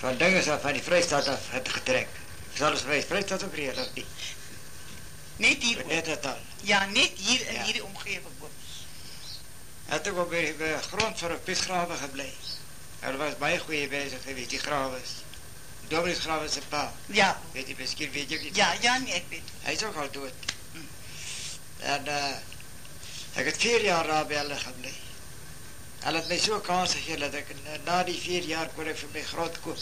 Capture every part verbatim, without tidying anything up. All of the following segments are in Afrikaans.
van dingen af, van die Vrystaat af het getrek. Zal ons Vrystaat ook reël, of nie? Net hier Net het al. Ja, net hier in ja. hierdie omgewing ook. Het ook op die grond vir 'n pisgrawe gebly. Er was baie goeie bezig geweest, die grawes. Domineesgrawe se pa. Ja. Weet jy, miskien weet jy niet. Ja, ja, nee, ek weet. Hy is ook al dood. Hmm. En uh, ek het vier jaar daar by hulle gebly. Hulle het my so kans gegee dat ek na die vier jaar kon ek vir my grond koop.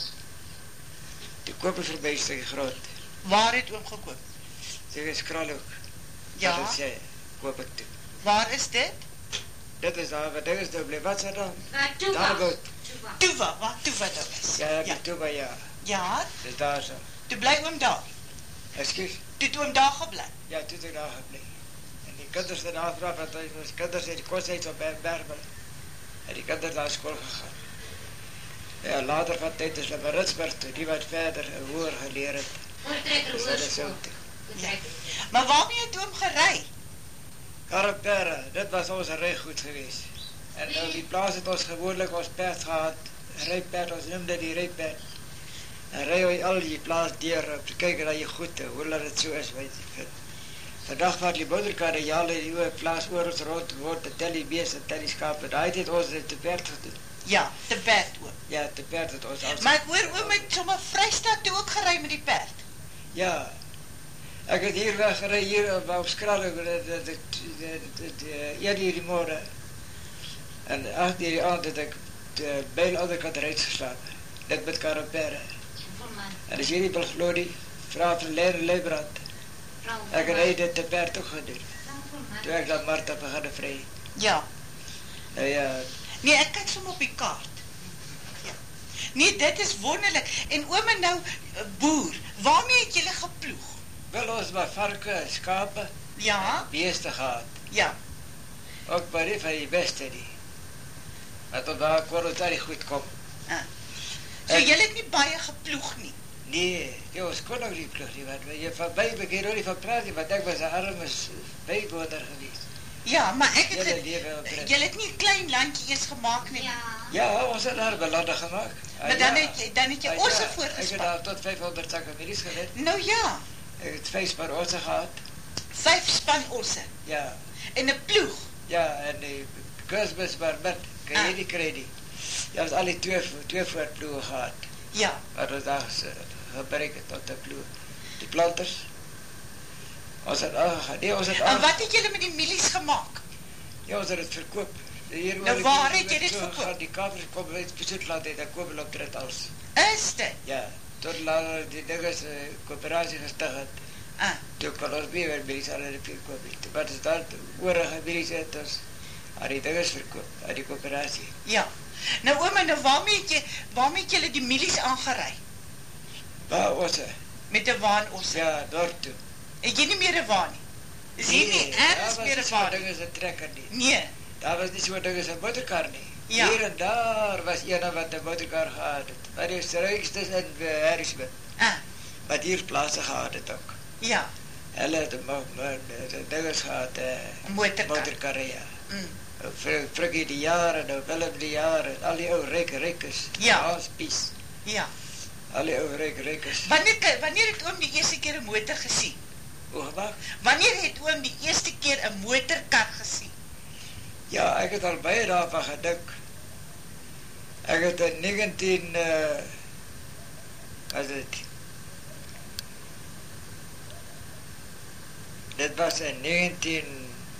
Die koop ek vir my stukkie grond. Waar het oom gekoop? Dit is Kralhoek. Ja. Dat sê, koop ek toe. Waar is dit? Dit is daar, wat is daar, bly, wat is daar dan? Uh, Tuva. Daar boot. Tuva, waar Tuva daar is. Ja, ja. Die Tuva, ja. Ja? Dis daar so. Toe bly oom daar? Excuse? Toe het oom daar gebly? Ja, toe het ek daar gebly. En die kinders het afvraag, want ons kinders het die kosthuis op Bergbel. En die kinders daar school gegaan. Ja, later van tyd is hulle by Ritsburg toe, die wat verder hoër geleer het. Voortrekker hoërskool. Ja. Maar waarmee het oom gery? Karapere, dit was ons rijgoed geweest. En nou die plaas het ons gewoonlik ons perd gehad, rijperd, ons noemde die rijperd. En rij hy al die plaas deur, om te kyk dat jy goed, hoe dat het so is, weet jy. Vandag wat die moederkarre, jy al die oude plaas oor ons rond, word, te tel die beest en tel die skape, daar het ons te perd gedoen. Ja, te perd oom. Ja, te perd het ons als... Maar ek hoor oom het sommer Vrystaat toe ook gery met die perd. Ja, ek het hier weggerij, hier op, op Skralhoek, eerder hierdie morgen. En acht hierdie aand het ek de byl aan de kant eruit geslapen. Net met Karapere. En as hierdie wil glo nie, vraag van Leer Leibrand. Ek het dit te perd ook gedoen. Toe ek dan Martha beginne vry. Ja. Nou ja. Nee, ek kyk som op die kaart. Ja. Nee, dit is wonderlik. En oom en nou boer, waarmee het julle geploeg? Wel, ons maar varke, skape, ja, beeste gehad. Ja. Ook maar nie van die beste nie. Want op daar kon ons daar nie goed kom. Ah. So en, julle het nie baie geploeg nie? Nee, ja, ons kon ook nie ploeg nie, want jy van by begin ook nie van praat nie, want ek was een arme bywoner geweest. Ja, maar ek het, het julle het nie een klein landje eers gemaakt nie? Ja. Ja, ons het daar belanden gemaakt. Maar dan, ja, het, dan het jy ah, osse ja, voorgespan. Ek het daar tot vijfhonderd zakken milies gewet. Nou ja. Ek het vijf span osse gehad. Vijf span osse? Ja. En een ploeg? Ja, en die kusbus maar met, kan jy ah. nie kry nie. Jy was al die twee, twee voortploegen gehad. Ja. Wat ons daar gebruik het tot die ploeg. Die planters. Ons het aangegaan. Nee, ons het en aangegaan. Wat het julle met die milies gemaakt? Ja, ons het het verkoop. Hier nou waar het jy dit verkoop? Die kamers kom uit Besoetland uit, en koop hulle op dit als. Is dit? Ja, tot later die ding is uh, coöperatie gestig het. Ah. Toe kan ons meer weer milies aan die verkoop het. Wat is daar oorige milies het ons aan die ding is verkoop, aan die coöperatie. Ja. Nou oom, en nou waarmee het jy, waarmee het julle die milies aangerei? Waar osse? Met die waan osse? Ja, daar toe. Het jy nie meer een waan nie? Is hier nee, nie ergens meer een waan? Daar was nie so ding as een trekker nie. Nee. Daar was nie so ding as een motorkar nie. Ja. Hier en daar was ene wat een motorkar gehad het. Maar die is ruikste in uh, Harrisburg. Ah. Wat hier plaatsen gehad het ook. Ja. Hulle het een dinges gehad. Uh, een motorkar. Motorkar, ja. Mm. Frikkie die jaren, nou Willem die jaren, al die oude rijke rijkes. Ja. Hans Pies. Ja. Al die oude rijke rijkes. Wanneer, wanneer het oom die eerste keer een motor gesien? Hoe gemaakt? Wanneer het oom die eerste keer een motorkar gesien? Ja, ek het al baie daarvan gedink. Ek het in negentien, uh, wat is dit? Dit was in negentien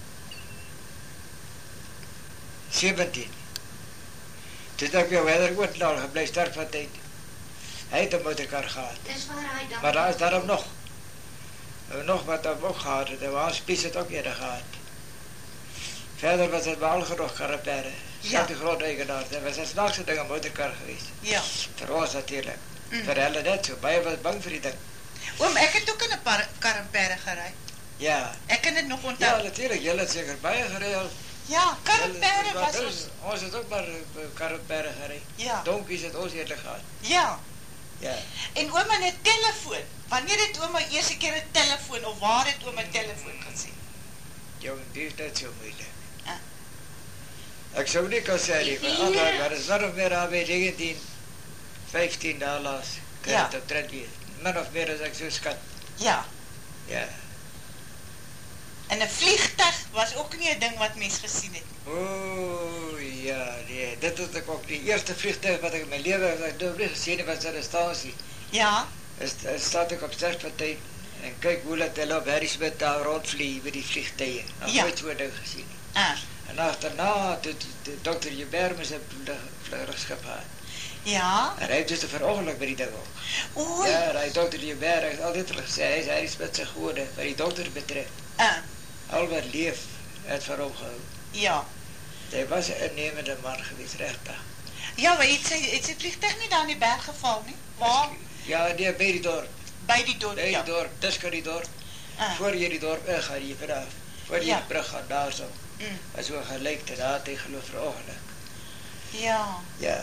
zeventien. Toen het ek by Weider Ootlaal geblei sterk van tyd. Hy het een motorkar gehad. Dis waar hy dan... Maar daar is daarom nog. Nog wat hy ook gehad het. En Hans Pies het ook eerder gehad. Verder was het wel genoeg karapere. Ja. Die grote eigenaar. Dat was een snaakse ding, een motorkar geweest. Ja. Voor ons natuurlijk. Mm. Voor hulle net zo. Baie was bang vir die ding. Oom, ek het ook in een karapere gerei. Ja. Ek kan het nog onthou. Ja, natuurlijk. Julle het zeker baie gerei al. Ja, karapere was ons. Ons het ook maar karapere gerei. Ja. Donkies het ons eerder gehad. Ja. Ja. En oom in een telefoon. Wanneer het oom my eerste keer een telefoon, of waar het oom een telefoon gezien? Jong, die is net so moeilijk. Ah. Ek sou nie kan sê nie, maar, maar is daarom weer aan by negentien vyftien dae laas. Kan Ja. het op tred wees. Min of meer as ek so skat. Ja. Ja. En 'n vliegtuig was ook nie 'n ding wat mens gesien het nie. O, ja, nee. Dit is ek ook die eerste vliegtuig wat ek in my lewe as ek nou nie gesien het was 'n stasie. Ja. Is is staat ek op sterfparty en kyk hoe dat hulle op Harrisburg daar rondvlieg by die vliegtye. Nog Ja. nooit so ding gesien nie. Ah. En achterna het dokter Joubert met sy vlugskip gehad. Ja. En hy het dus 'n verongeluk by die ding ook. O. Ja, hy dokter Joubert het altyd gesê hy is Harrisburg se gode wat die dokter betref. Ah. Al wat leef het vir hom gehou. Ja. Hy was 'n innemende man geweest, regtig. Ja, maar het sy het sy vliegtuig nie daar in die berg geval nie? Waar? Ja, nee, by die dorp. By die dorp. By die Ja. dorp, dis kan die dorp. Ah. Voor jy die dorp ingaan, jy vanaf. Voor jy Ja. die brug gaan daar so. Mm. Was so gelyk te daar het hy geloof verongeluk. Ja. Ja.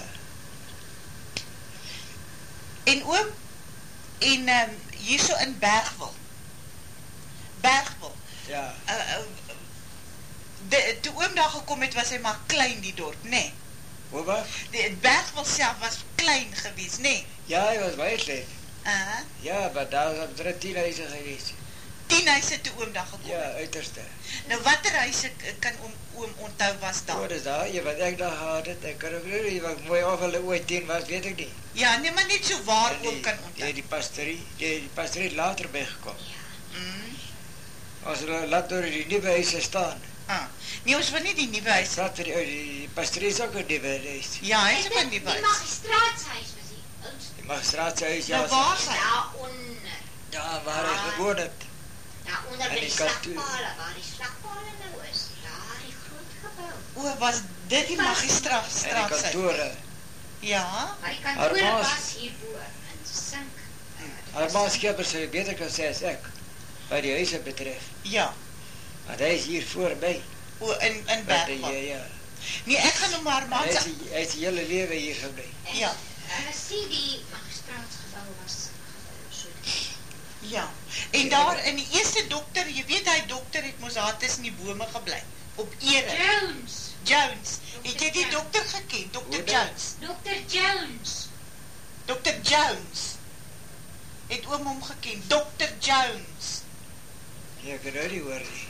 En oom, en um, hierso in Bergwil. Bergwil. Ja. Uh, uh, de, toe oom daar gekom het, was hy maar klein die dorp, nee. Hoe was? Die Bergwil self was klein geweest, nee. Ja, hy was baie klein. Uh, Ja, maar daar was omtrent tien huise geweest. tien huise toe oom daar gekom Ja, het. uiterste. Nou, watter huise kan oom, oom onthou was daar? Oh, dis daar, jy wat ek daar gehad het, ek kan ook nie, wat mooi of hulle ooit tien was, weet ek nie. Ja, nee, maar net so waar En oom kan die, onthou. die, die pastorie, die, die pastorie het later bygekom. Mm. Ons hulle laat door die nuwe huise staan. Ah. Nee, ons wil nie die nuwe Ek huis. praat vir die, ou, die pastorie is ook een nuwe huis. Ja, hy is En ook in dit- die Die huis. magistraatshuis was die oudste. Die magistraatse huis, ja, Nou, waar is- is hy? Daaronder. ja, waar hy Ah. gewoon het. Daaronder En by die die kantoor. slagpale, waar die slagpale nou is. Daar die groot gebou. O, was dit die En die magistraatstraat? kantore. Ja? Maar die kantoor Haar maas- was hiervoor. In Sink. uh, Haar maatskapper sal jy beter kan sê as ek, wat die huise betref. Ja. Want hy is hier voorbij. O, in, in Wat Bergwil. hy, ja. Nee, ek gaan nou maar Hy maat is, se... hy is die hele lewe hier gebly. En Ja. Hulle sê die magistraatsgebou was gebou so. Ja. En daar in die eerste dokter, jy weet hy dokter het mos daar tussen die bome gebly. Op Ere. Jones. Jones. Het jy die dokter geken? dokter Hoe dan? Jones. dokter Jones. dokter Jones. Het oom hom geken. dokter Jones. Ja, ek kan nou nie hoor nie.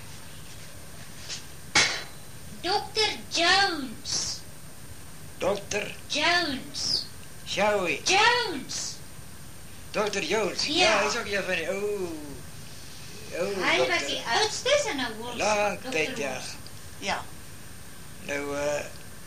dokter Jones. Dokter Jones. Showie. Jones. Dokter Jones. Ja. Ja, hy is ook een van die, oeh. Oeh, Hy dokter. was die oudstes en nou Wolfs. Lang dokter tyd, ja. Wolfs. Ja. Nou, uh,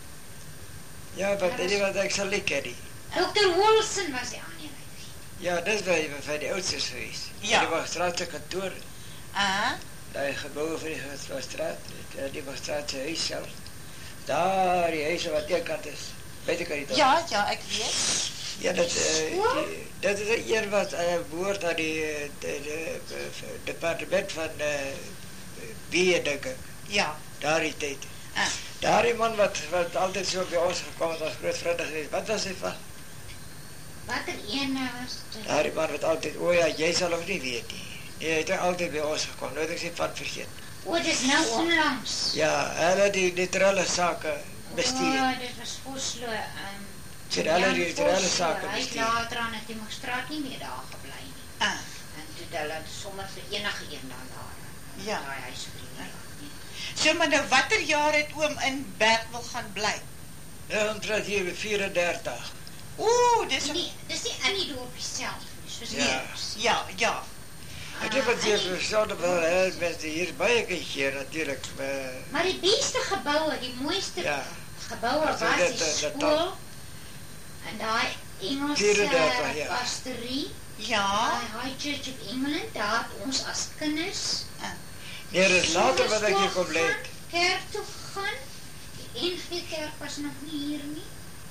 ja, wat, Ja, dit wat ek sal nie ken nie. dokter Wolfsen was die aannemer. Ja, dis by, van die oudstes geweest. Ja. Die magistraatse kantoor, Ah, die gebouwe van die magistraat, die, die magistraatse huis self. Daar, die huise wat een kant is, buitenkant die dorp. ja, ja, ek weet. Ja, dat, uh, die, dat is een eer wat uh, behoort aan die, uh, de, de, de, departement van uh, bier, denk ek. Ja. Daar die tyd. Ah. Daar die man wat, wat altyd so by ons gekom het, was groot vriende geweest. Wat was hy van? Watter een nou was dit? Daar die man wat altyd, o ja, jy sal ook nie weet nie. Nee, hy het altyd by ons gekom, nou het ek sy van vergeet. O, dit is nou onlangs. Ja, hulle die neutrale sake bestuur. O, dit was Vosloo. Um, Sien, hulle die neutrale sake Hy het bestuur. later aan het die magistraat nie meer daar gebly nie. Ah, En toe het hulle sommer vir enige een dan daar. Ja. Daai huis gebring. so maar nou, watter jaar het oom in Bergwil gaan bly? Ja, omtrent hier by vierendertig. Oeh, dis een... Nee, dis nie in die dorpie self nie, soos Ja. Weers. Ja, ja. Ek het wat Ah, jy in die- verstaan wel, hè, mense hier is baie keer natuurlijk. Uh, Maar die beste gebouwe, die mooiste ja, gebouwe Dat is was dit, die eh, dat skool en die Engelse vierendertig, ja. pastorie, Ja. die High Church of England, daar het ons as kinders nee, dit is later wat ek hier kom gaan, leid. kerk toe gegaan. Die N G Kerk was nog nie hier nie.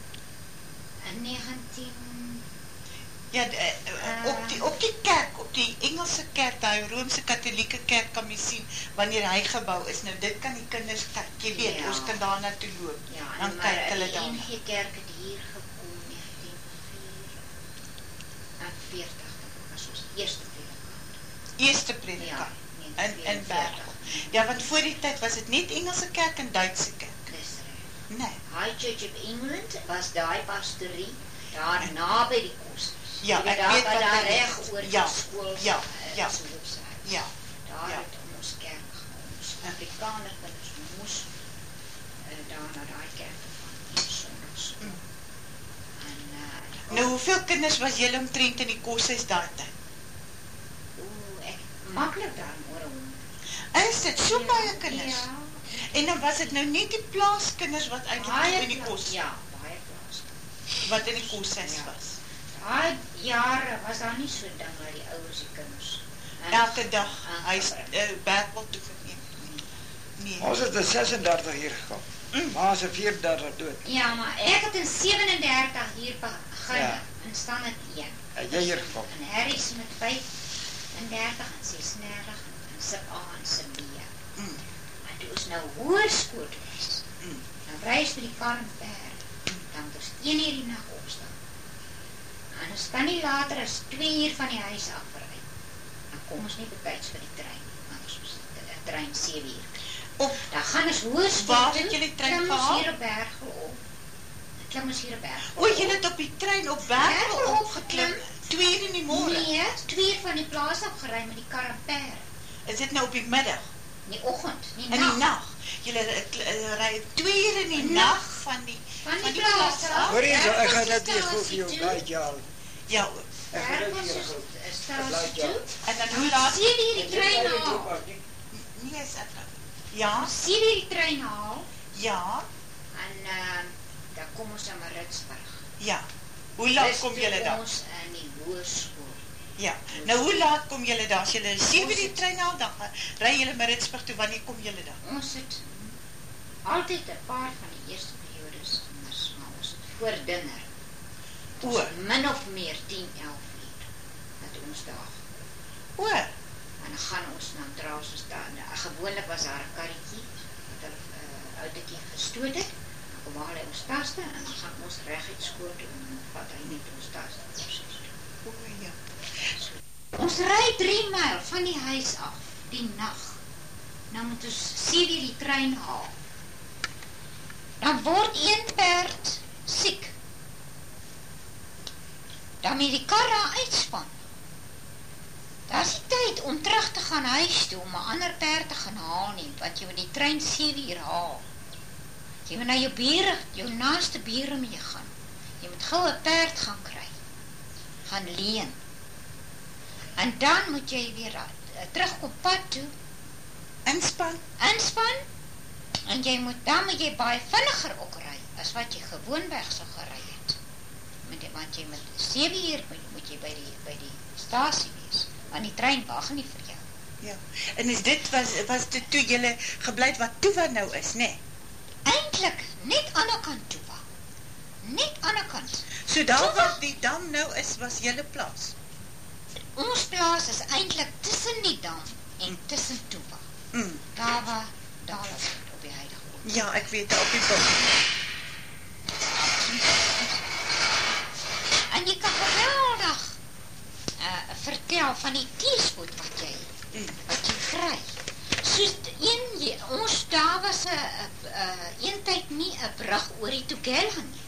In negentien Ja, de, uh, op, die, op die kerk, op die Engelse kerk, die Roomse katholieke kerk kan my sien, wanneer hy gebouw is. Nou, dit kan die kinders kyk, jy weet, Ja. ons kan daar naartoe loop. Ja, Dan en kyk maar hulle die daar. N G Kerk het hier gekom negentien veertig, dit was ons eerste predikant. Eerste predikant. Ja, in, in Bergwil. Ja, want voor die tyd was het net Engelse kerk en Duitse kerk. Dis reg. Nee. High Church of England was daai pastorie Daar naby die kos. Ja, ek daar weet waar wat daar dit is. reg oor Ja, die skool ja, uh, ja. se hoofsaal. Ja, Daar ja. het ons kerk gaan. Ons Afrikaner kinders moes uh, daar na daai kerk gaan in Sondags. Mm. En uh, Nou, hoeveel kinders was julle omtrent in die koshuis daai tyd? oeh, ek maklik daar oor hom. Is dit so baie kinders? Ja. En dan was dit nou net die plaaskinders wat eintlik Baie in die plaas- kos, Ja, baie plaas. wat in die koshuis Ja. was. Daai jare was daar nie so ding dat die ouers die kinders Elke dag, Ah, hy is gebruik. uh, Bergwel toe geneem. Nee. Ons het in sesendertig hier gekom. Mm. Ma is in vierendertig dood. Ja, maar ek het in sewenendertig hier begin Ja. en staan het een. Het jy hier gekom? En Harry is met vyfendertig en sesendertig en sub A en sub B. Mm. En toe is nou hoërskool toe is. Mm. Dan reis met die kar en perd. Dan moet ons een uur die nag opstaan. En ons kan nie later as twee uur van die huis af verry. Dan kom ons nie betyds vir die trein. Want ons is die trein sewe uur. Op, Dan gaan ons hoërskool Waar toe, het julle die trein klim ons gehaal? hier op Bergel op. Dan klim ons hier op Bergel o, julle het op die trein op Bergwel Bergwel opgeklim, twee uur in die môre. Nee, twee uur van die plaas af gery met die kar en perd. Is dit nou op die middag? In die oggend, nie In die nag. Julle uh, ry twee uur in die Nag. nag van die, Van die van die plaas plaas af. af. Hoor eens, ek gaan Ergens dit hier goed vir jou stasie blaai jaal. Ja, Ek gaan dit Bergel hier is goed. stasie toe. en dan hoe laat? sewe uur die trein haal. Nee, is ek. Ja, sewe uur die trein haal. ja, En uh, dan kom ons aan Maritsburg. ja. Hoe laat Dis kom toe julle daar? ons in die hoërskool. Ja. Nou hoe laat kom julle daar? As julle sewe uur die trein haal, dan gaan- ry julle Maritsburg toe, wanneer kom julle daar? Ons het altyd 'n paar van die eerste periodes anders, maar ons het voor dinner. O, Min of meer tien, elf uur. Dat ons daar. o, En dan gaan ons na draas ons daar. Nou, gewoonlik was daar 'n karretjie wat 'n uh, outetjie gestoot het. Dan kom haal hy ons taste en dan gaan ons reguit skool toe en dan vat hy net ons taste kursus toe. o, ja. Ons ry drie myl van die huis af, die nag. Nou moet ons sewe uur die trein haal. Dan word een perd siek. Dan moet die kar daar uitspan. Daar is die tyd om terug te gaan huis toe, om 'n ander perd te gaan haal nie, want jy moet die trein sewe uur haal. Jy moet na jou bure, jou naaste bure mee gaan. Jy moet gou 'n perd gaan kry. Gaan leen. En dan moet jy weer uh, terugkom pad toe, Inspan. inspan, en jy moet, dan moet jy baie vinniger ook ry, as wat jy gewoonweg sou gery het. Met, want jy moet sewe uur moet, moet jy by die, by die stasie wees, want die trein wag nie vir jou. Ja. En is dit, was, was dit toe julle gebly het wat Tuwa nou is, né? Nee? Eintlik net aan die kant toe, net aan die kant. So daar Tuwa- waar die dam nou is, was julle plaas. Ons plaas is eintlik tussen die dam en tussen Tuwa. Mm. Daar waar, daar is het op die huidige oog. Ja, ek weet, op die bos. En jy kan geweldig uh, vertel van die teespoed wat jy, Mm. wat jy kry. Soos een, jy, ons daar was een, uh, een tyd nie een brug oor die Tugela nie.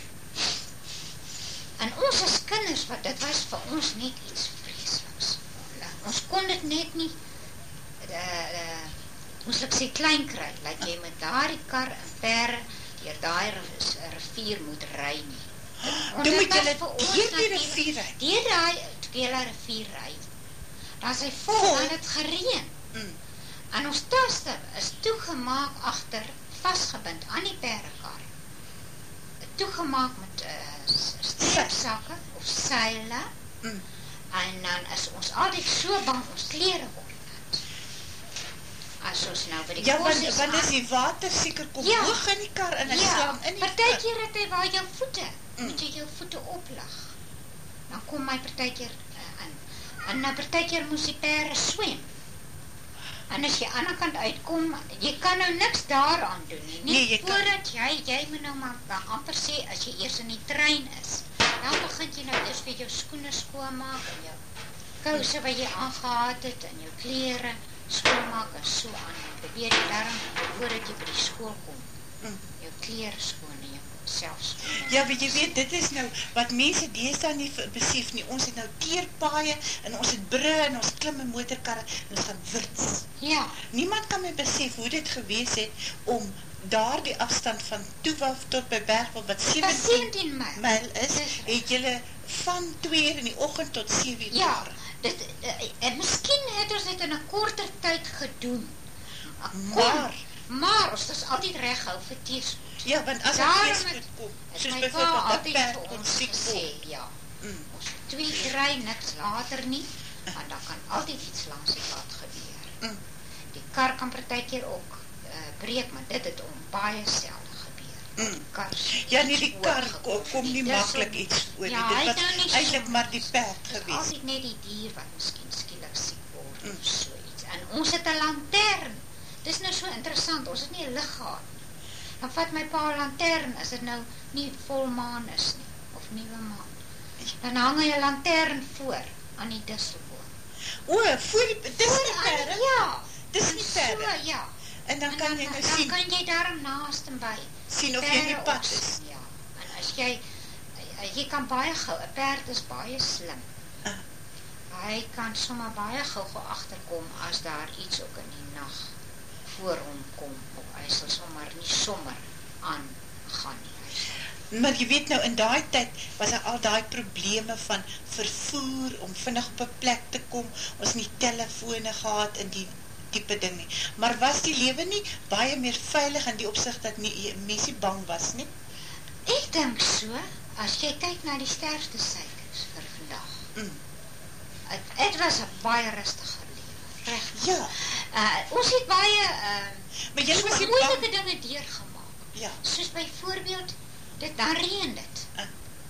En ons as kinders, wat dit was vir ons net iets vreesliks. Ons kon dit net nie, uh, uh, ons ek sê klein kry, like jy met daardie kar en perre, deur daai rivier moet ry nie. Want Toe dit moet was julle vir ons deur die natuurlijk- rivier ry. Deur die Tugela rivier ry. Dan is hy vol, Vol? en het gereën. Mm. En ons taste is toegemaak agter, vastgebind aan die perrekar. Toegemaak met uh, streepsakke of seile. Mm. En dan is ons altyd so bang ons klere word nat. As ons nou by die Ja, kos want, is want aan- as die water seker kom Ja. hoog in die kar en hy Ja, slaan in die partykeer het hy waar jou voete, Mm. moet jy jou voete oplig. Dan kom my partykeer uh, in. En nou partykeer moes die pere swem. En as jy aan die kant uitkom, jy kan nou niks daaraan doen nie. Nee, jy Nie kan- voordat jy, jy moet nou maar, maar amper sê, as jy eers in die trein is, dan begin jy nou eers weer jou skoene skoonmaak en jou kouse wat jy aangehad het en jou klere skoonmaak en so aan. Probeer jy daarom voordat jy by die skool kom, Mm. Jou klere skoon en jou self skoon. Ja, maar jy weet, dit is nou, wat mense deesdae nie besef nie, ons het nou teerpaaie, en ons het brûe, en ons klim in motorkarre, en ons gaan wits. Ja. Niemand kan my besef hoe dit gewees het, om daar die afstand van Toewaf tot by Bergwil, wat sewentien myl is, het julle van twee uur in die oggend tot sewe uur. Ja, dit, en miskien het ons dit in 'n korter tyd gedoen. Maar, maar ons is altyd reg hou vir teespoed. ja, want as Daarom het teespoed kom, het soos my byvoorbeeld pa dat altyd perd vir ons ons siek gesê, word. ja, Mm. ons twee kry niks later nie, want daar kan altyd iets langs die pad gebeur. Mm. Die kar kan partykeer ook uh, breek, maar dit het om baie selde gebeur. Mm. Kar Ja, nie die kar kom, kom nie Dis maklik so- iets oor nie. Ja, Dit hy was het nou nie eintlik so- maar die perd Dit is gewees. altyd net die dier wat miskien skielik siek word Mm. of so iets. En ons het 'n lantern. Dis nou so interessant, ons het nie 'n lig gehad nie. Dan vat my pa 'n lantern, as dit nou nie volmaan is nie, of nuwe maan. Dan hang hy 'n lantern voor, aan die disselboom. O, voor die, dis nie Voor- perde? Ja. Dis en nie so, perde? ja. En dan En kan jy nou dan sien, kan jy daarom naast en by. sien of jy die Perde pad ook, is. Ja, en as jy, jy kan baie gou, 'n perd is baie slim. Ah. Hy kan sommer baie gou gou agterkom as daar iets ook in die nag voor hom kom, of hy sal sommer nie sommer aan gaan nie. Hy sal- Maar jy weet nou, in daai tyd was daar al daai probleme van vervoer, om vinnig op 'n plek te kom, ons nie telefone gehad en die tipe ding nie. Maar was die lewe nie baie meer veilig in die opsig dat nie, mense bang was nie? Ek dink so, as jy kyk na die sterfte syfers vir vandag. Mm. Het, het was 'n baie rustige lewe, reg. Ja, Uh, ons het baie uh, maar jy was nie moeilike bang. dinge deurgemaak. Ja, Soos byvoorbeeld, dit dan reën dit. Ah.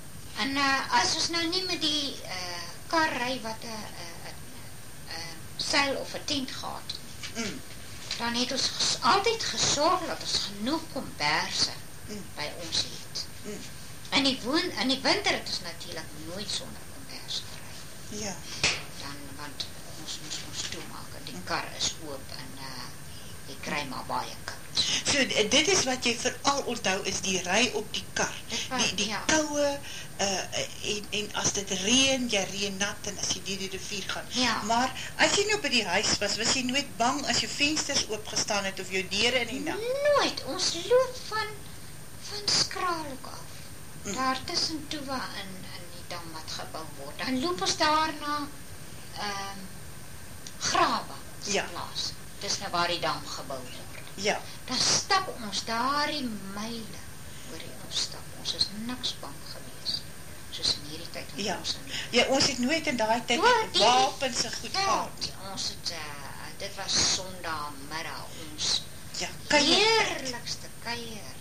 En uh, as ons nou nie met die uh, kar ry wat 'n uh, uh, uh, seil of 'n tent gehad het, mm. dan het ons ges, altyd gesorg dat ons genoeg komberse Mm. by ons het. Mm. In die woon, in die winter het ons natuurlik nooit sonder kombers gery. Ja, Dan want ons moes ons toemaak en die kar is oop en uh, jy kry maar baie koud. so dit is wat jy veral onthou, is die ry op die kar. Dit was- Die, die ja. koue, uh, en, en as dit reën, jy reën nat en as jy deur die rivier gaan. Ja. Maar as jy nou by die huis was, was jy nooit bang as jou vensters oopgestaan het of jou deure in die nag? Nooit. Ons loop van van Skraalhoek af. Mm. Daar tussen Toewa en, en die dam wat gebou word. Dan loop ons daar na ehm Grawe se Ja. plaas. Dis nou waar die dam gebou word. Ja, Dan stap ons daardie myle oor die ons stap. Ons is niks bang gewees. Soos in hierdie tyd wat Ja. ons in ja, ons het nooit in daai tyd O, die- wapens en goed veld. gehad. Ons het uh, dit was Sondagmiddag ons Ja, kan jy? heerlikste kuier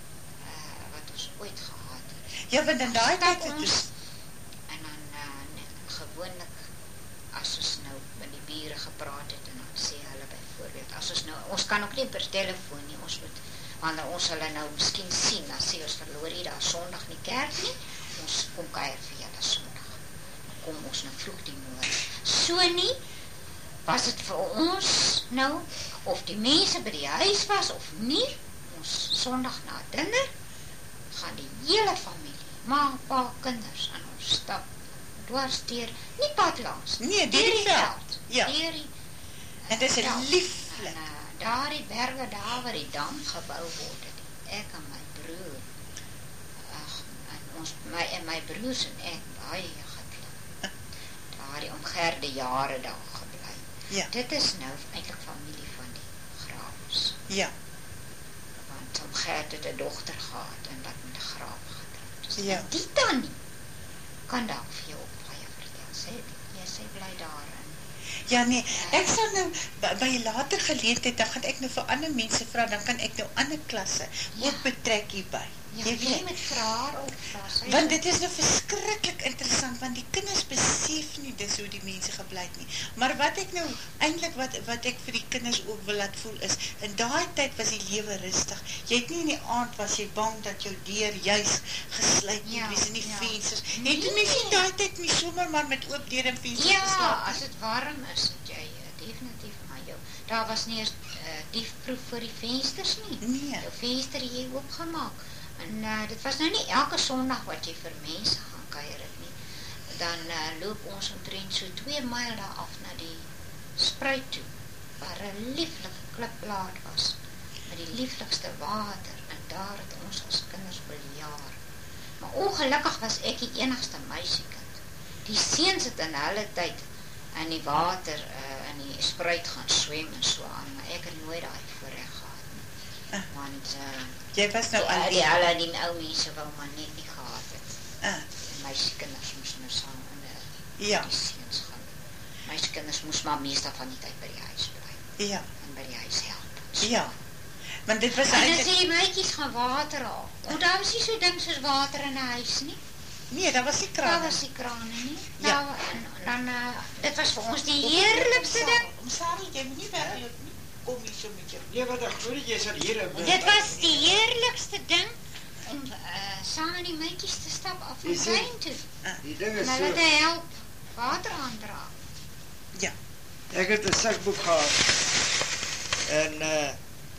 uh, wat ons ooit gehad het. Ja, want in daai Stap tyd het ons ons, en dan uh, gewoonlik as ons nou met die bure gepraat het en dan sê hulle byvoorbeeld, as ons nou, ons kan ook nie per telefoon nie, ons moet, wanneer ons hulle nou miskien sien, dan sê ons verloor hier daar Sondag nie kerk nie, ons kom kuier vir julle Sondag. Dan kom ons nou vroeg die môre. So nie, was dit vir ons nou, of die mense by die huis was of nie, ons Sondag na dinner, gaan die hele familie, ma, pa, kinders, en ons stap dwars deur, nie pad langs, Nee, deur die veld. Ja. deur die en dit is 'n veld. lieflik. En uh, daar die berge, daar waar die dam gebou word, het ek en my broer, ag, en ons, my en my broers en ek, baie geklim. Daar die omgerde jare daar gebly. Ja, Dit is nou eintlik familie van die Grawes. ja, Want omgerd het 'n dogter gehad en dat met 'n Graaf getroud is. Ja. En die tannie kan dalk vir jou ook baie vertel. Sy, ja, sy bly daar in. ja nee, ek sal nou, by, by 'n later geleentheid, dan gaan ek nou vir ander mense vra, dan kan ek nou ander klasse Ja. ook betrek hierby. Ja, Jy jy weet, moet vir haar ook vra. Sy want is- dit is nou verskriklik interessant, want die kinders besef nie dis hoe die mense gebly het nie. Maar wat ek nou, eintlik wat, wat ek vir die kinders ook wil laat voel is, in daai tyd was die lewe rustig. Jy het nie in die aand was jy bang dat jou deur juis gesluit nie, Ja, wees in die ja. vensters. Nee. Het jy nie in daai tyd nie sommer maar met oop deur en vensters Ja, geslaap nie? as dit warm is, het jy uh, definitief maar jou. Daar was nie eens uh, diefproef vir die vensters nie. Nee. Jou venster het jy oopgemaak. En uh, dit was nou nie elke Sondag wat jy vir mense gaan kuier het nie. Dan uh, loop ons omtrent so twee myl daar af na die spruit toe, waar 'n lieflike klipplaat was, met die lieflikste water, en daar het ons as kinders biljaar. Maar ongelukkig was ek die enigste meisiekind. Die seuns het in hulle tyd in die water, uh, in die spruit gaan swem en so aan, maar ek het nooit daai voorreg gehad nie. Ah. Want uh, Jy was nou ja, al die alle die ou mense wou maar net nie gehad het. Ah. Die meisiekinders moes nou saam in die, Ja. die seuns gaan. Meisiekinders moes maar meestal van die tyd by die huis bly. Ja. En by die huis help. Ja. Want dit was En dan eintlik sê die meisies gaan water haal. O, daar was nie so ding soos water in 'n huis nie. nee, dat was die Daar kraan. was die krane nie. Ja. Nou, en, dan, uh, dit was vir ons die heerlikste ding. Om Sarah, jy moet nie wegloop nie. Kom hier so met jou. Nee, wat ek glo jy sal hier op. Dit was die heerlikste ding om uh, saam met die meisies te stap af Jy van sien, tuin toe. Die ding En is hulle te so. help water aandra. Ja. Ek het 'n sakboek gehad. En uh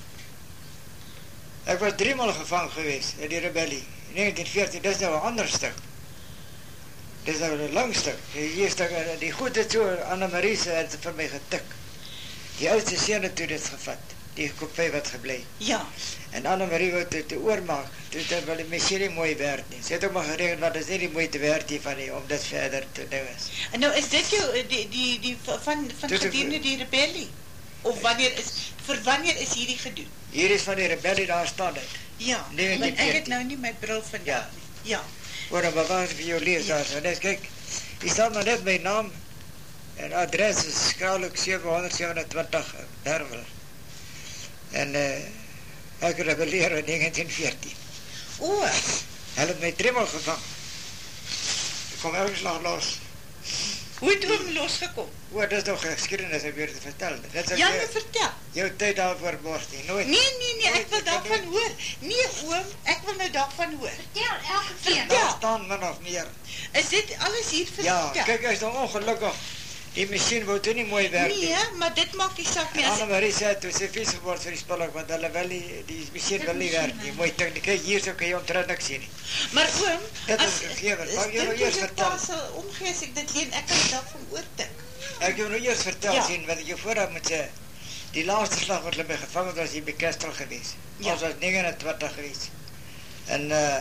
ek was drie maal gevang geweest in die rebellie. In negentien veertien, dis nou 'n ander stuk. Dis nou 'n lang stuk. Die stuk, die goed het so, Annemarie se het vir my getik. Die oudste seun het toe dit gevat. Die kopie wat gebly. Ja. En Annemarie wou dit te oormaak. Toe het wel die masjien nie mooi werd nie. Sy het ook maar gereken dat dit nie die moeite werd nie van die, om dit verder te doen is. En nou is dit jou, eh, die, die, die van, van Dit is- gedurende die rebellie? Of wanneer is, vir wanneer is hierdie gedoen? Hier is van die rebellie, daar staan dit. Ja, negentien want ek het veertien. nou nie my bril vandag Ja. nie. Ja. Hoor, maar wat vir jou lees daar so. Net kyk, hier staan maar net my naam en adres is Skoulik sewe sewe twee Derwel. En uh, ek rebelleer in negentien veertien. O, Hulle het my driemaal gevang. Ek kom elke slag los. hoe het oom losgekom? O, dit is nog geskiedenis om weer te vertel. Dit is Ja, jou, nou vertel. jou tyd daarvoor borg nie, nooit. Nee, nee, nee, ek Nooit, wil ek kan daarvan nooit- hoor. Nee, oom, ek wil nou daarvan hoor. Vertel elke keer. Ja. Daar staan min of meer. Is dit alles hier Ja, vertel? kyk, hy is nog ongelukkig. Die masjien wou toe nie mooi werk nie. Nee, maar dit maak nie saak nie. En As, Annemarie sê toe sy vies geword vir die spullig, want hulle wil nie, die masjien wil nie werk nie. Mooi ding, kyk hier so kan jy omtrent niks sien nie. maar oom, Dit as, is gegeven. is Wou jy nou dit eers hoe jy vertel? pa sal omgee as ek dit leen, ek kan dit daarvan oortik. Ek wil nou eers vertel Ja. sien, wat ek jou vooraf moet sê. Die laaste slag wat hulle my gevang het, was hier by Kestel geweest. Ja. Ons was negen en twintig geweest. En uh,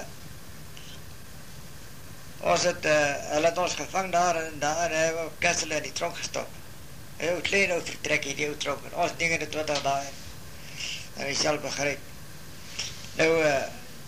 ons het, uh, hulle het ons gevang daar en daar en uh, op Kestel in die tronk gestop. Een ou klein ou vertrek in die ou tronk. En ons negen en twintig daar. En jy sal begryp. Nou, uh,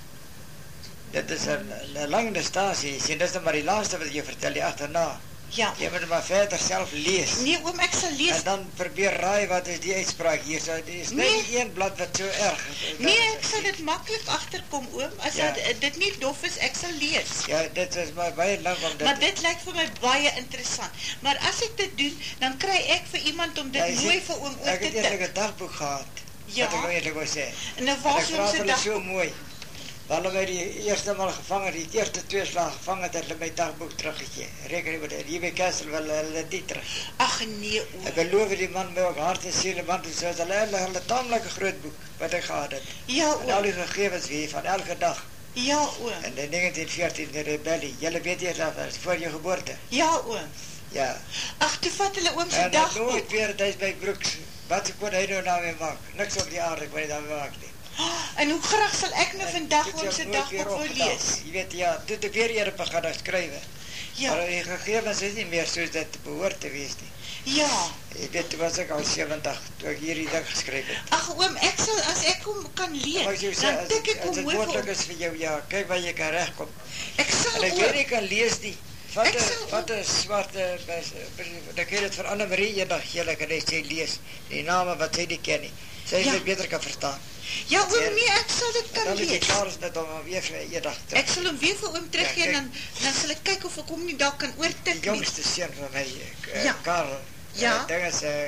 dit is een, een lange distansie. Sien, dit is nou maar die laaste wat ek jou vertel, die achterna. Ja. Jy moet het maar verder self lees. Nee, oom, ek sal lees. En dan probeer raai wat is die uitspraak hier. So, dit is Nee. net nie een blad wat so erg is. Nee, ek sal dit maklik agterkom, oom. As Ja. dat, dit nie dof is, ek sal lees. Ja, dit is maar baie lang om dit... Maar dit lyk vir my baie interessant. Maar as ek dit doen, dan kry ek vir iemand om dit Ja, jy mooi sien, vir oom oor Ek te het eerlijk tik. een dagboek gehad. Ja. Wat ek nou eerlijk wil sê. En nou En waar ek is oom vraag se hulle dag? so mooi. Hulle my die eerste maal gevangen, die eerste twee slag gevangen, het hulle my dagboek teruggegee. Reken nie met dit. Hier by Kessel wil hulle dit nie terug. Ag nee, oom. Ek beloof die man my ook hart en siel en want en soos hulle hulle hulle tamelike groot boek wat ek gehad het. Ja, En al oom. die gegevens hier van elke dag. Ja, oom. En in negentien veertien die rebellie. Julle weet eers af, dat is voor jou geboorte. Ja, oom. Ja. Ag, toe vat hulle oom se En dan dagboek. nooit weer, dat is by Broeks. Wat kon hy nou daarmee maak? Niks op die aarde kon hy daarmee maak nie. En hoe graag sal ek nou En vandag dit oom is se nooit weer dagboek wil opgedaag. lees? Jy weet, ja, toe het ek weer eerder begin skrywe. Ja. Maar die gegevens is nie meer soos dit behoort te wees nie. Ja. Jy weet, toe was ek al sewentig, toe ek hierdie ding geskryf het. Ag oom, ek sal as ek hom kan Maar lees, as jy sê, dan as tik dit, ek as hom dit mooi vir moontlik hom. is vir jou, ja, kyk waar jy kan regkom. Ek sal En ek weet oom. nie kan lees nie. Wat Ek een, sal wat een swarte, dan kan jy dit vir Annemarie eendag gee, en hy sê lees, die name wat sy nie ken nie. Sy Ja. dit beter kan verstaan. Ja oom, nee, ek sal dit En kan dan is jy lees. klaar is met om hom weer vir eendag te... Ek sal hom weer vir oom teruggee Ja, en kyk. dan dan sal ek kyk of ek hom nie daar kan Die oortik nie. jongste seun van my, uh, Ja. Karel. Ja. Uh, ding is, uh,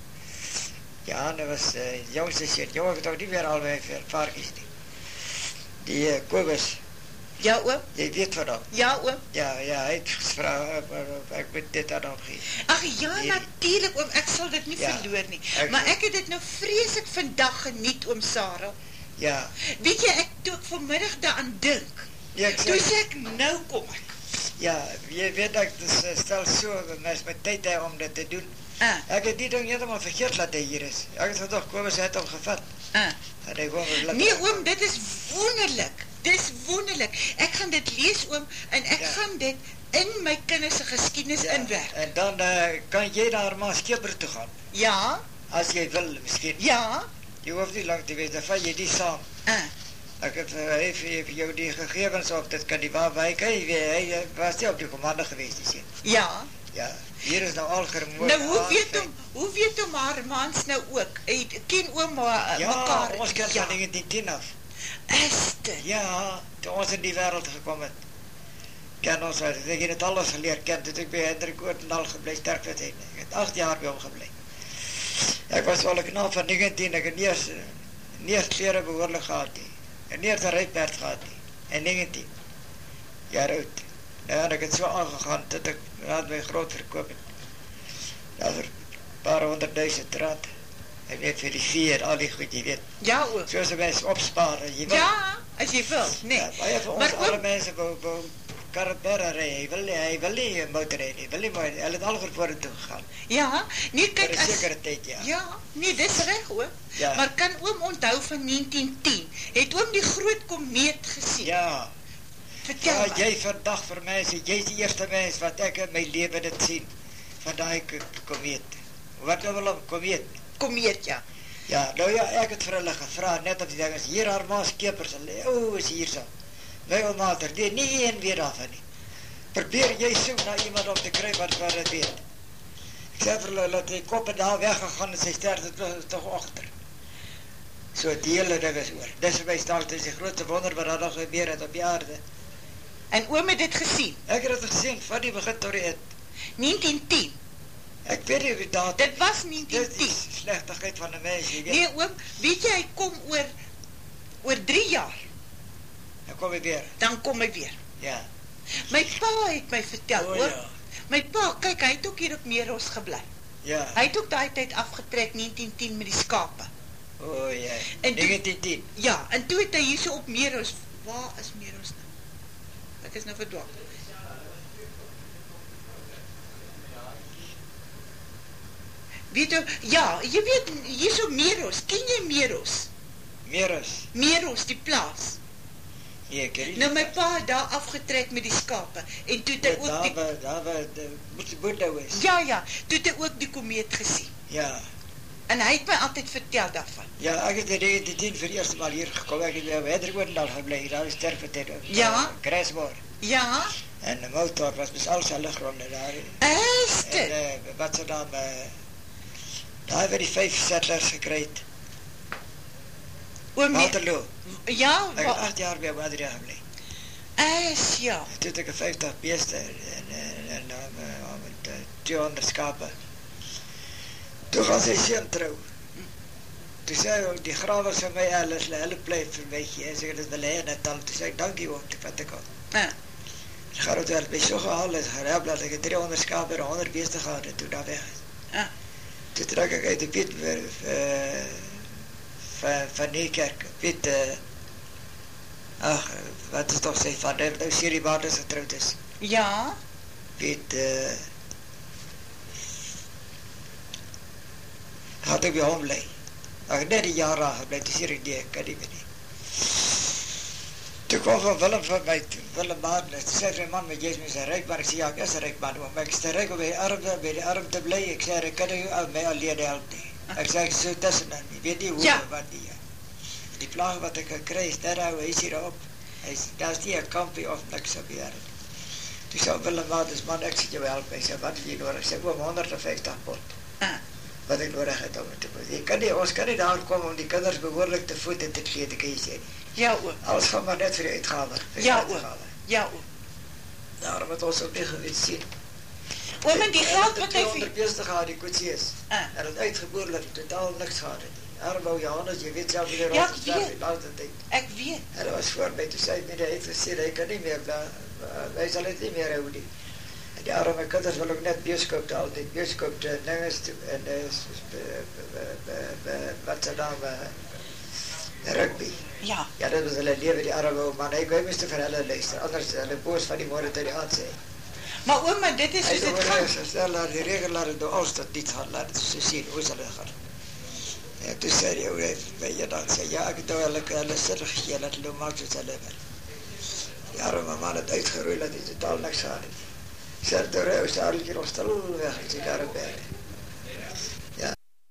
ja, dat was uh, jongste seun. Jong, ek het ook nie weer al my paartjies nie. Die uh, Kobus, Ja, oom. Jy weet van hom. Ja, oom. Ja, ja, hy het gevra, ek moet dit aan hom gee. Ag ja, Nee. natuurlijk oom, ek sal dit nie Ja, verloor nie. ek- Maar ek het dit nou vreeslik vandag geniet, oom Sarah. Ja, Weet jy, ek toe ek vanmiddag daaraan dink, ja, ek toe sê, sê ek, nou kom ek. ja, jy weet ek, dis, eh, stel so, mens met tyd hê om dit te doen. Ah, Ek het die ding heeltemal vergeet dat hy hier is. Ek het gedacht, kom eens, hy het hom gevat. ah. En hy kom eens Nee oom, dit is wonderlik. Dit is wonderlik. Ek gaan dit lees oom, en ek Ja. gaan dit in my kinders se geskiedenis Ja, inwerk. en dan uh, kan jy naar Maaskeper toe gaan. Ja, As jy wil, miskien. ja, Jy hoef nie lang te wees, dan vat jy die saam. ah, Ek het uh, hy vir vir jou die gegevens op, dit kan die waar by, kan jy weet, hy uh, was nie op die kommando geweest, die sien. ja. Ja, hier is nou al gemoord. Nou, hoe weet hom, hoe weet hom haar mans nou ook? Hy ken oom uh, Ja, mekaar. ons ken ja. van negentien tien af. Is dit? Ja, toe ons in die wereld gekom het. Ken ons uit, ek het het alles geleer ken, toe ek by Hendrik Oortendal geblei, sterk wat hy. Ek het acht jaar by hom geblei. Ek was wel 'n knaap van negentien, ek het nie eens, nie eens klere behoorlik gehad nie. En nie eens 'n ryperd gehad nie. En negentien jaar oud. Nou, en ek het so aangegaan, tot ek raad my groot verkoop het. Ja, vir paar honderdduisend rand. En net vir die vier, al die goed, jy weet. Ja oom. Soos 'n mens opspaar, jy wil. Ja, as jy wil, nee. Ja, baie van ons Maar alle oom, mense wou, wou karabera ry, hy wil nie, hy wil nie een motor ry nie, wil nie, maar hy het al voor toe gegaan. ja, nee, Vir kyk, 'n as, sekere tyd, ja. ja, nee, dis reg oom. Ja. Maar kan oom onthou van negentien tien? Het oom die groot komeet gesien? Ja, Vertel ja, my. jy vandag vir mense, jy is die eerste mens wat ek in my lewe dit sien, van daai k- komeet. Wat nou wel 'n komeet? Komeet, ja. Ja, nou ja, ek het vir hulle gevra, net op die ding is, hier haar maas kepers, o, oh, is hier so. My omater, nee, nie een weer daarvan nie. Probeer jy soek na iemand om te kry wat wat dit weet. Ek sê vir hulle, dat die koppe daar weggegaan en sy sterfte toch, toch achter. So die hele ding is oor. Dis vir my staan, dit is die grootste wonder wat daar nog gebeur het op die aarde. En oom het dit gesien? Ek het het gesien, van die begin tot die eind. negentien tien. Ek weet nie wie dat, Dit was negentien dit tien. is slechtigheid van die mens, jy weet. Nee oom, weet jy, hy kom oor, oor drie jaar, Dan kom hy weer, dan kom hy weer. ja. My pa het my vertel, O, oom. ja. My pa, kyk, hy het ook hier op Meros gebly. Ja, Hy het ook daai tyd afgetrek, negentien tien, met die skape. o oh, ja, En toe- negentien tien. Ja, en toe het hy hier so op Meros, waar is Meros nou? Ek is nou verdwaal. Weet jy, ja, jy weet, hier so Meros, ken jy Meros? Meres, Meros, die plaas. nee, ek weet Nou my pa het daar afgetrek met die skape, en toe het hy ook daar die, waar, daar waar, moet die boot nou is. ja ja, toe het hy ook die komeet gesien. Ja, En hy het my altyd vertel daarvan. ja, ek het in negentien tien vir die eerste maal hier gekom, ek het by Hendrik Oortendal gebly, daar is sterk tyd op. Ja. Kruismoor. Ja, En de motor was met al zijn luchtgronden daar. is En dit? uh, wat ze dan, uh, daar hebben we die vijf settlers gekregen. Oom, nee, Waterloo. ja, Ik heb wa- acht jaar bij Madrid gebleven. is ja. Toen had ik een vijftig beesten en, en, en dan uh, met uh, tweehonderd schapen. Toen gaan ze zien trouw. Toen zei hij, die gravers van mij, alles, hulle blijft een beetje. En zeggen, dat wil hij net al. Toen zei ik, dank je, want ik wat ik kon. Ah, De groot werd mij zo gehaald, gehaald dat ik driehonderd schapen en honderd beesten gehad en toen daar weg is. ah, Toen trok ik uit de Piet uh, van, van Nieuwkerk. Piet, uh, ach, wat is toch zijn van, nou Siri Bartels getrouwd is. ja, Piet, uh, had ik bij hem blij. Maar ik net een jaar aangebleven, toen zei ik, nee, ik kan niet meer niet. Toen kwam van Willem van mij, Willem Maarten, toen zei mijn man, maar jij is een rijk man. Ik zei, ja, ik is een rijk man, maar ik is te rijk om bij de arm, bij de arm te blijven. Ik zei, ik kan u aan mij alleen helpen. Ik zei, ik zo tussenin, ik weet niet hoe, Ja. wat niet. Ja. Die plaag wat ik gekregen is, daar hou hij is hierop. Hij is, daar is niet een kampje of niks op hier. Toen zei Willem Maarten, man, ik zit je wel helpen. Ik zei, wat heb je nodig? Ik zei, oom, honderdvijftig pond. ah, Wat ik nodig heb om het te doen. Je kan niet, ons kan niet aankomen om die kinders behoorlijk te voeden en te kleden, kan je zeggen. ja oom, Alles gaat maar net voor de uitgaven. voor de Ja, uitgaven. ja oom. Daarom het ons ook niet geweten zien. Oom, en die geld wat hy vir... tweehonderd beesten gehad, die koetsies. Ah, En het uitgeboorlijk totaal niks gehad. Het. Arme Johannes, jy weet self hoe die Ja, raad ek is weet. die laatste tyd. Ek weet. Hulle was voor my, toe sê my, hy het gesê, hy kan nie meer, bla, hy sal het nie meer hou nie. En die arme kinders wil ook net beeskoop toe altyd, beeskoop toe, dinges toe, en wat sy naam, rugby. Ja. Ja, dat was hulle lewe, die arme man, hy, hy moest vir hulle luister, anders hulle boos van die morgen tot die aand sê. Maar ouma, dit is Hy soos sê, dit gaan. stel daar die regelaar door alles tot niet gaan, laat het so sien, hoe sal het gaan. En toe sê die ouwe by jy dan sê, ja, ek het nou hulle, hulle sirg gegee, laat hulle maak soos hulle wil. Die arme man het uitgeroei, laat hy totaal niks gaan het. Sê, toe rui, is die armkie nog stil weg, is die daar op berg.